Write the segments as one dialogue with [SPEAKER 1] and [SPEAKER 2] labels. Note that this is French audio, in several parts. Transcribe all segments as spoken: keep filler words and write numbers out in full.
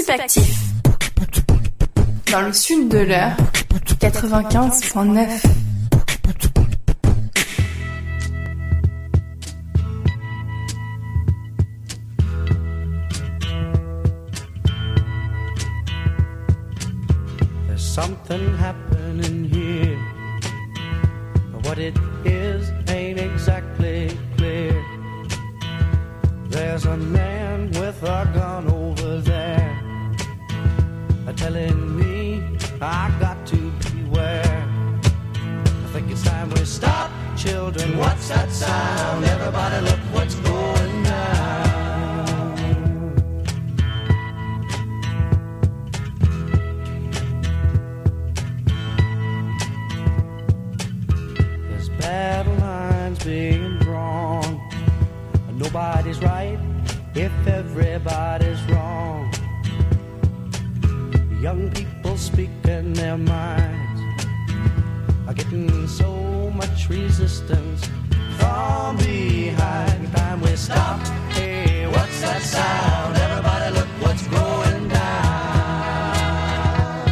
[SPEAKER 1] Actif. Dans le sud de l'heure, quatre-vingt-quinze virgule neuf.
[SPEAKER 2] There's something happening here. What it is ain't exactly clear. There's a man with a gun over there, telling me I got to beware. I think it's time we stop, children. What's that sound? Everybody look what's going down. There's battle lines being drawn. Nobody's right if everybody's wrong. Young people speaking their minds are getting so much resistance from behind. Time we stop. Hey, what's that sound? Everybody look what's going down.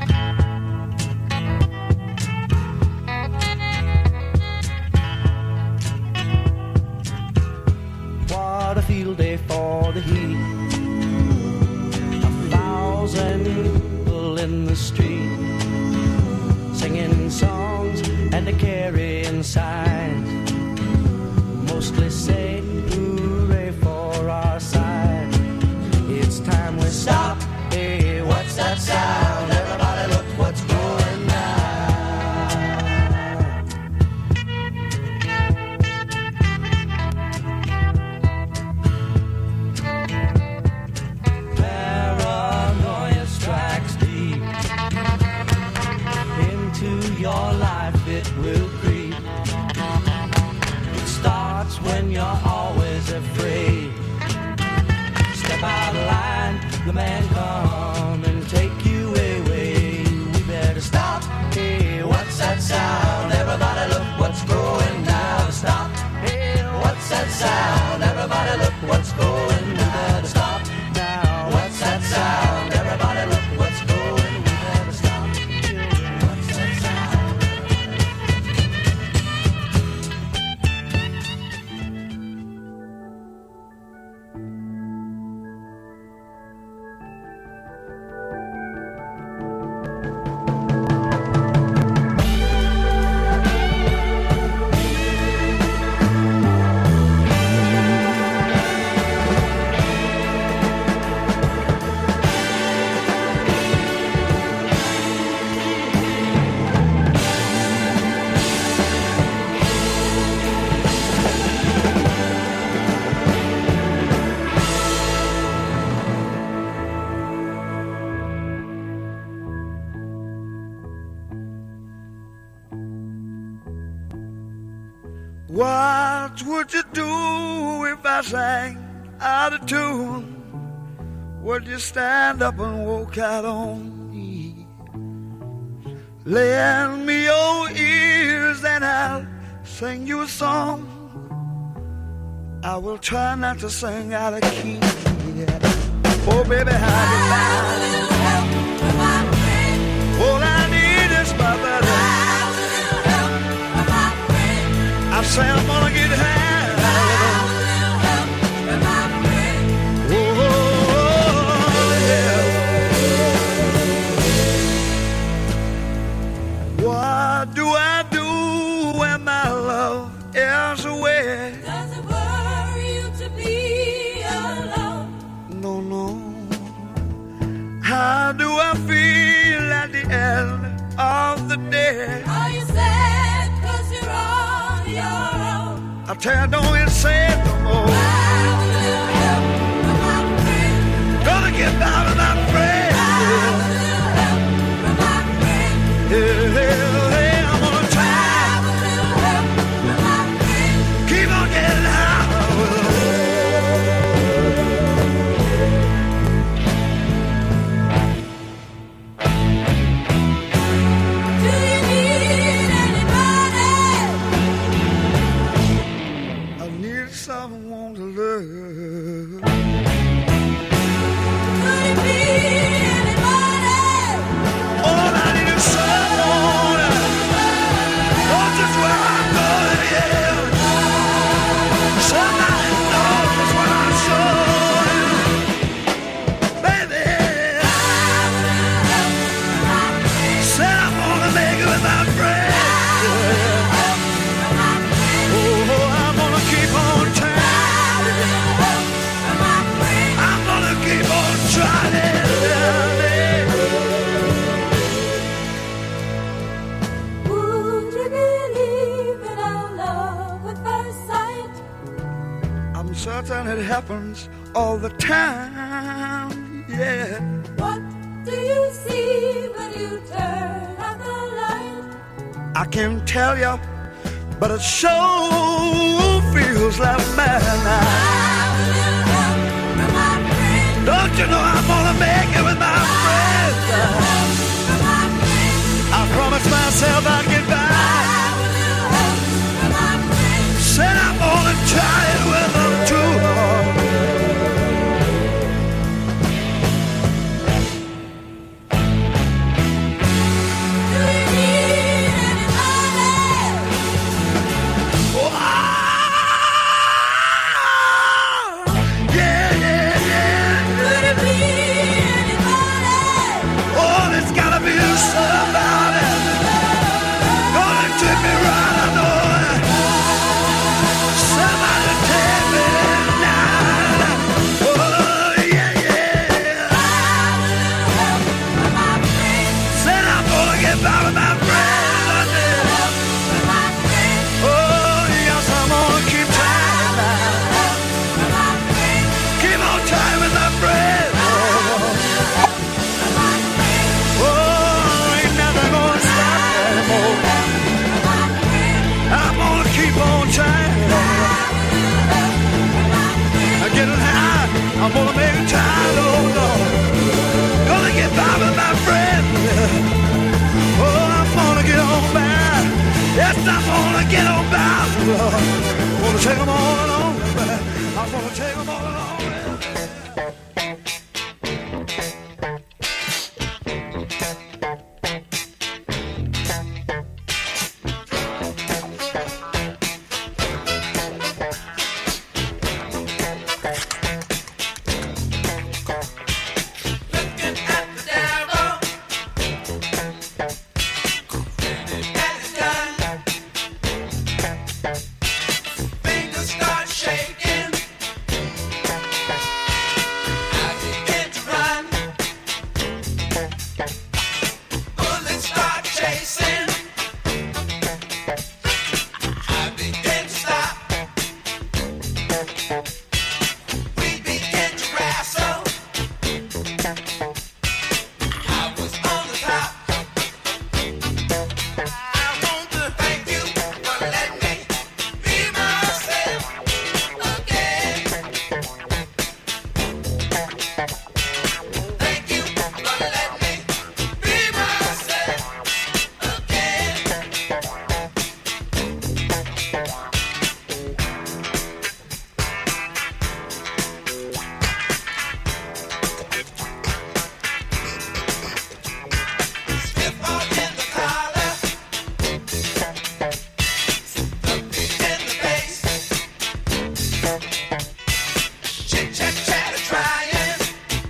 [SPEAKER 2] What a field day for the heat. People in the street singing songs and they're carrying signs, mostly say hooray for our side. It's time we stop. Hey, what's that sound? Everybody look what's going your life, it will creep. It starts when you're always afraid. Step out of line, the man come and take you away. We better stop. Hey, what's that sound? Everybody look what's going down. Stop. Hey, what's that sound? Everybody look what's going down. Stop now. What's that sound? Everybody look what's going down.
[SPEAKER 3] What would you do if I sang out of tune? Would you stand up and walk out on me? Lend me your ears and I'll sing you a song. I will try not to sing out of key. Yeah. Oh, baby, how you like? All I need is my buddy. I say I'm gonna get high. Oh, yeah. What do I do when my love is away?
[SPEAKER 4] Does it worry you to be alone?
[SPEAKER 3] No, no. How do I feel at the end of the day?
[SPEAKER 4] Are you sad cause you're on your own?
[SPEAKER 3] I tell you, don't get sad no more.
[SPEAKER 4] I will help from my friend.
[SPEAKER 3] Gonna get down with my friend.
[SPEAKER 4] I will help from my friend.
[SPEAKER 3] Yeah, yeah, yeah, I'm gonna try.
[SPEAKER 4] I will help from my friend.
[SPEAKER 3] Keep on getting high.
[SPEAKER 4] Do you need anybody?
[SPEAKER 3] I need someone. happens all the time, yeah.
[SPEAKER 4] What do you see when you turn out the light?
[SPEAKER 3] I can't tell you, but it sure feels like midnight. Don't you know I'm gonna make it with my friends? I promised myself I'd get by. Said I'm gonna try it with them too.
[SPEAKER 4] Do you need anybody?
[SPEAKER 3] Oh, yeah, yeah, yeah.
[SPEAKER 4] Could it be anybody?
[SPEAKER 3] Oh, there's gotta be somebody gonna treat me right, I know it. Somebody take me tonight. Oh, yeah, yeah. Said I'm gonna get by with my friends, I did. Oh, yes, I'm gonna keep trying now. Keep on trying with my friends. Oh, ain't nothing gonna stop me anymore. I'm gonna keep on trying. I'm getting high. I'm gonna make it time, oh Lord. Gonna get by with my friends. Oh, I'm gonna get on by. Yes, I'm gonna get on by, Lord. Gonna take them all along. I'm gonna take them all along.
[SPEAKER 2] Fingers start shaking. Chit chat chatter trying.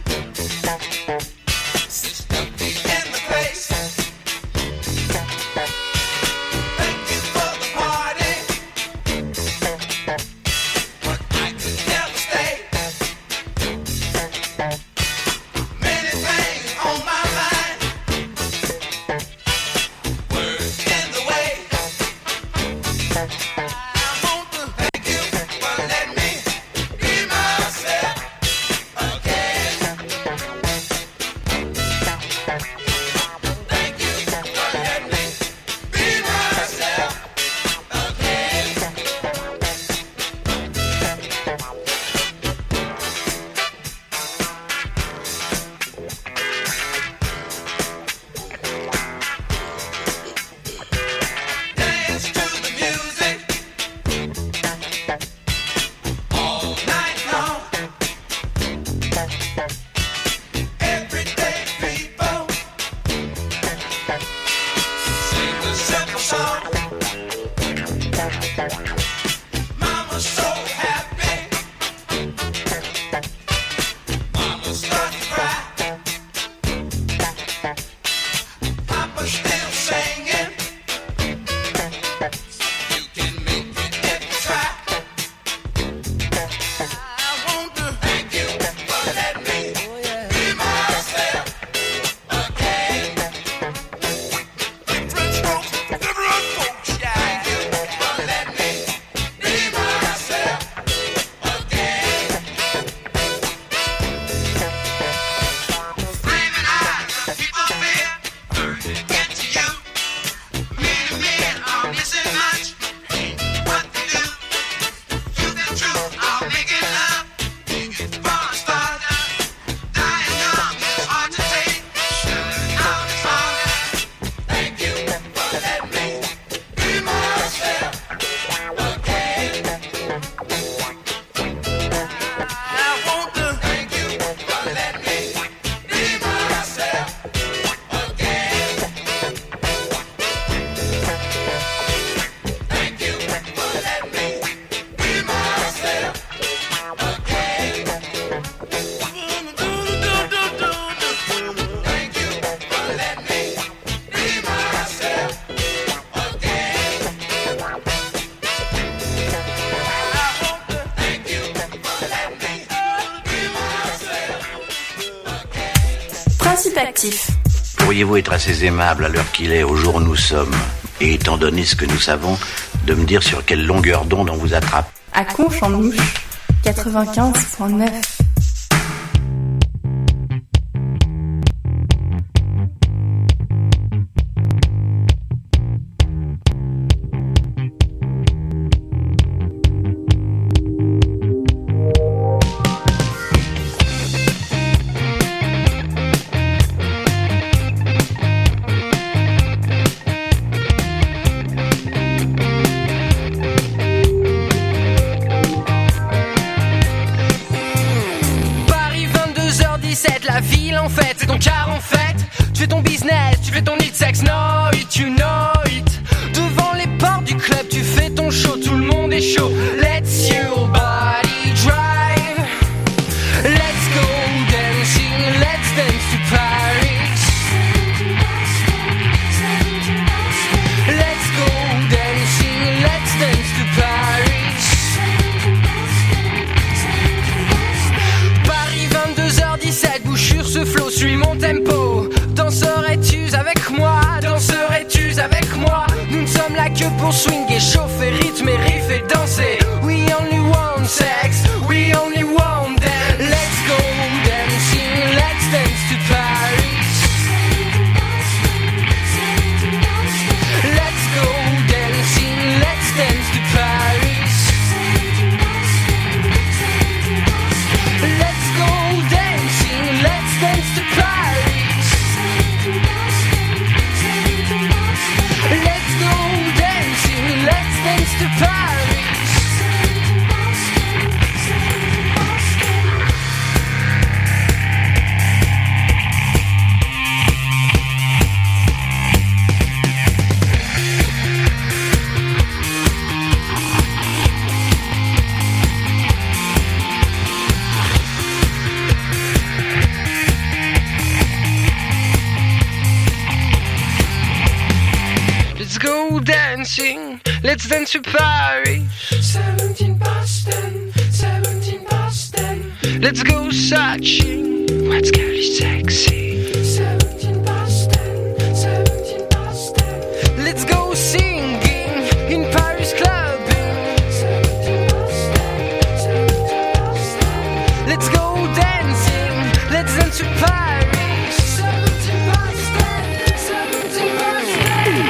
[SPEAKER 1] incitatif.
[SPEAKER 5] Pourriez-vous être assez aimable à l'heure qu'il est, au jour où nous sommes, et étant donné ce que nous savons, de me dire sur quelle longueur d'onde on vous attrape?
[SPEAKER 1] À Conches en Ouche, quatre-vingt-quinze virgule neuf.
[SPEAKER 6] La ville en fait, c'est ton car en fait. Tu fais ton business, tu fais ton hit sex, know it, you know it. Devant les portes du club, tu fais ton show, tout le monde est chaud. Let's your body drive. Let's go dancing, let's dance to Paris. Let's go dancing, let's dance to Paris. Paris vingt-deux heures dix-sept, bouchure ce flow, suis mon tempo. Danserais-tu avec moi? Danserais-tu avec moi? Nous ne sommes là que pour swinguer, chauffer, rythme et riff et danser. We only want sex, we only want dance. Let's go dancing, let's dance to Paris. Let's go dancing, let's dance to Paris. Let's go dancing, let's dance to Paris. Let's go dancing, let's dance to Paris. Let's go dancing, let's dance to Paris. seventeen Boston, seventeen Boston. Let's go searching, what's girly sexy. seventeen Boston, seventeen Boston. Let's go singing in Paris clubbing. seventeen Boston, seventeen Boston. Let's go dancing, let's dance to Paris. seventeen Boston, seventeen Boston.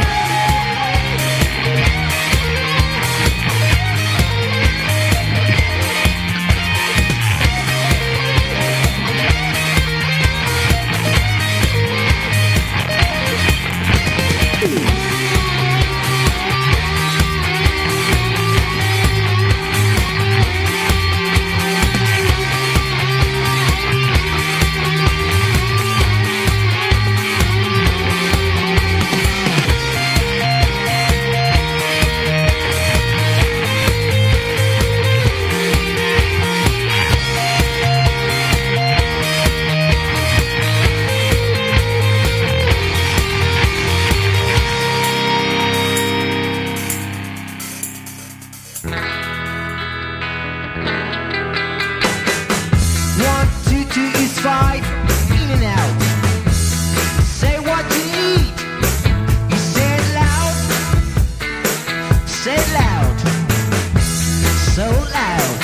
[SPEAKER 6] One, two, two is five. In and out. Say what you need. You say it loud. Say it loud. So loud.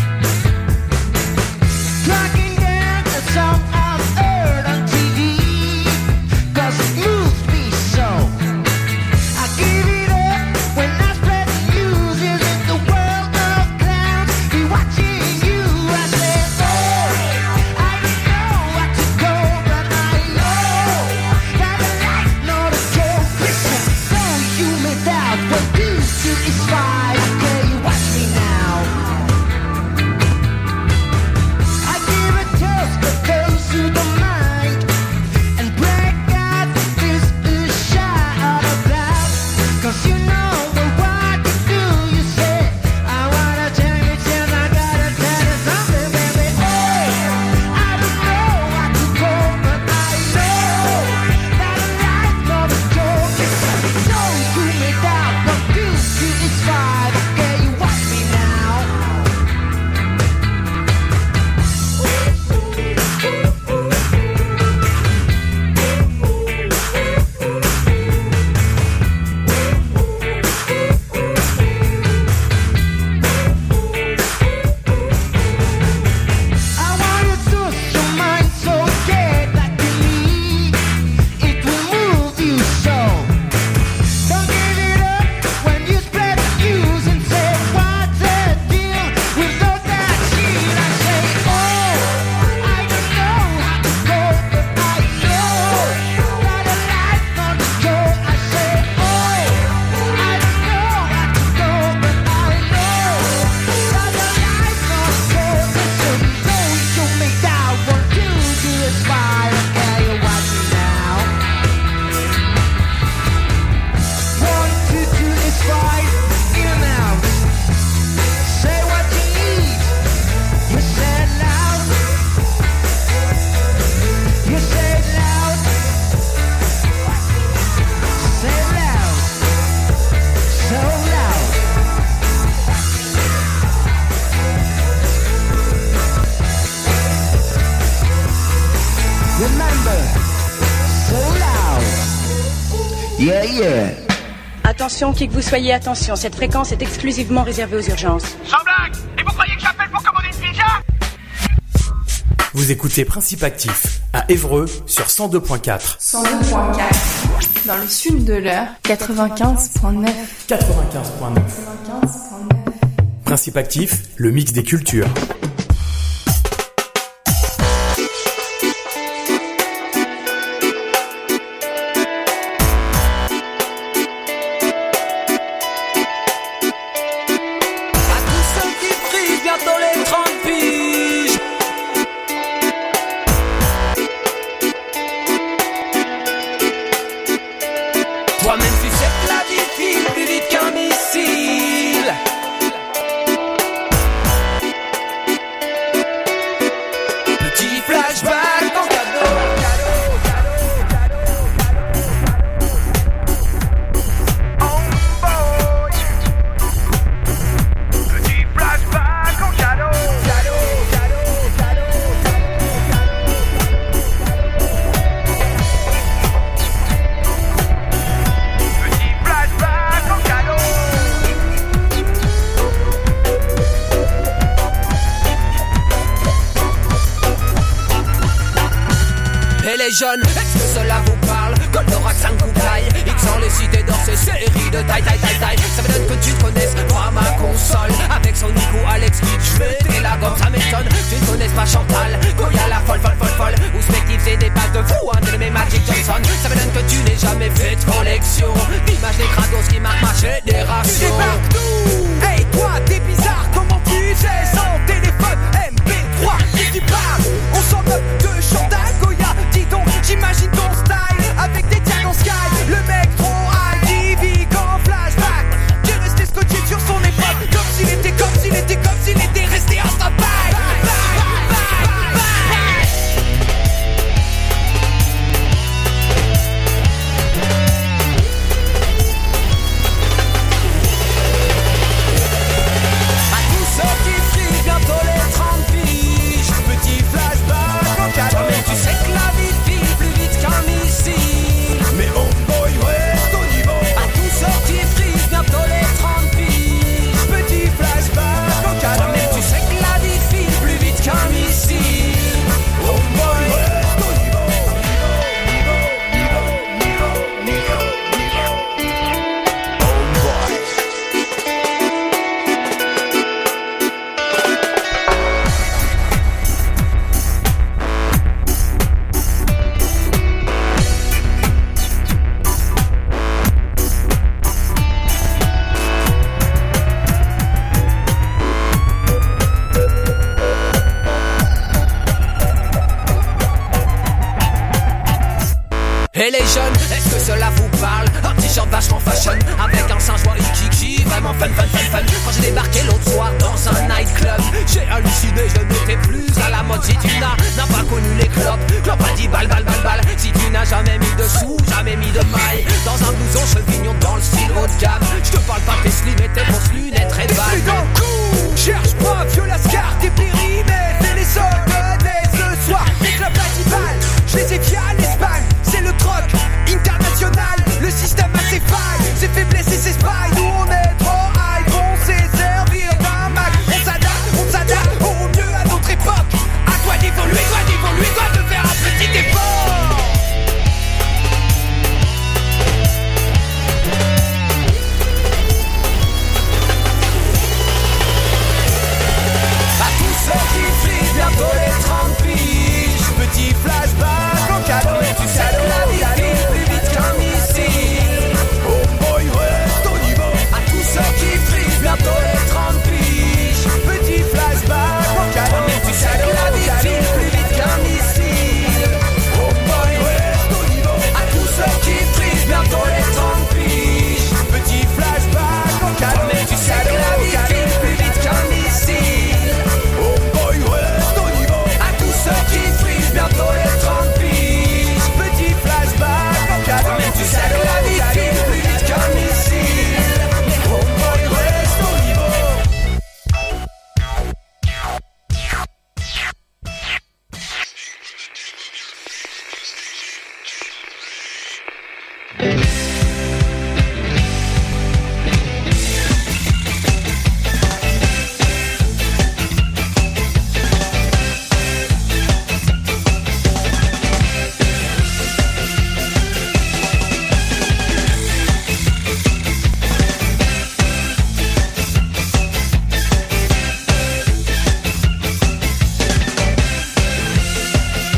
[SPEAKER 6] Tracking down a song I've heard on T V. Cause it moves me so. I give it up when I spread the news. Isn't the world of clowns be watching you? I say, oh, I don't know.
[SPEAKER 7] Remember, so loud. Yeah, yeah.
[SPEAKER 8] Attention, qui que vous soyez, attention, cette fréquence est exclusivement réservée aux urgences.
[SPEAKER 9] Sans blague! Et vous croyez que j'appelle pour commander une pizza?
[SPEAKER 10] Vous écoutez Principe Actif à Évreux sur cent deux point quatre.
[SPEAKER 1] cent deux point quatre. Dans le sud de l'heure, quatre-vingt-quinze point neuf.
[SPEAKER 10] quatre-vingt-quinze point neuf.
[SPEAKER 1] quatre-vingt-quinze point neuf.
[SPEAKER 10] Principe Actif, le mix des cultures.
[SPEAKER 6] Jeunes, est-ce que cela vous parle? Goldorak cinq boucailles, X en les cités d'or, ces séries de taille, taille, taille, taille. Ça m'étonne que tu te connaisses pas ma console. Avec son Nico, Alex, qui et la gomme, ça m'étonne. Tu ne connaisses pas Chantal, Goya la folle, folle, folle, folle. Ou Spective, c'est des passes de fou, un de mes Magic Johnson. Ça m'étonne que tu n'aies jamais fait de collection d'images des crados qui marquent ma génération.
[SPEAKER 11] Tu débarques nous. Hey toi, t'es bizarre, comment tu sais sans téléphone M P trois, qui tu parles? On s'en moque de Chantal, Goya. J'imagine ton style avec des tags en sky. Le mec trop high qui vit qu'en flashback, qui est resté scotché sur son époque, comme s'il était, comme s'il était, comme s'il était resté en stand-by. À tous ceux qui frisent bientôt les trente piges, petit flashback en cadeau. Toi-même tu sais que la vie file plus vite qu'un missile. Mais homeboy reste au niveau. À tous ceux qui frisent bientôt les trente piges, petit flashback en cadeau. Toi-même tu sais que la vie file plus vite qu'un missile. Homeboy reste au niveau. Niveau, niveau, niveau, niveau, niveau, niveau. Homeboy. Et les jeunes, est-ce que cela vous parle? Un t-shirt vachement fashion, avec un singe wally kiki, vraiment fun, fun, fun, fun. Quand j'ai débarqué l'autre soir dans un nightclub, j'ai halluciné, je n'étais plus à la mode. Si tu n'as, n'as pas connu les clopes, clopes a dit balle, balle, balle, balle. Si tu n'as jamais mis de sous, jamais mis de maille, dans un blouson chevignon dans le style haut de gamme.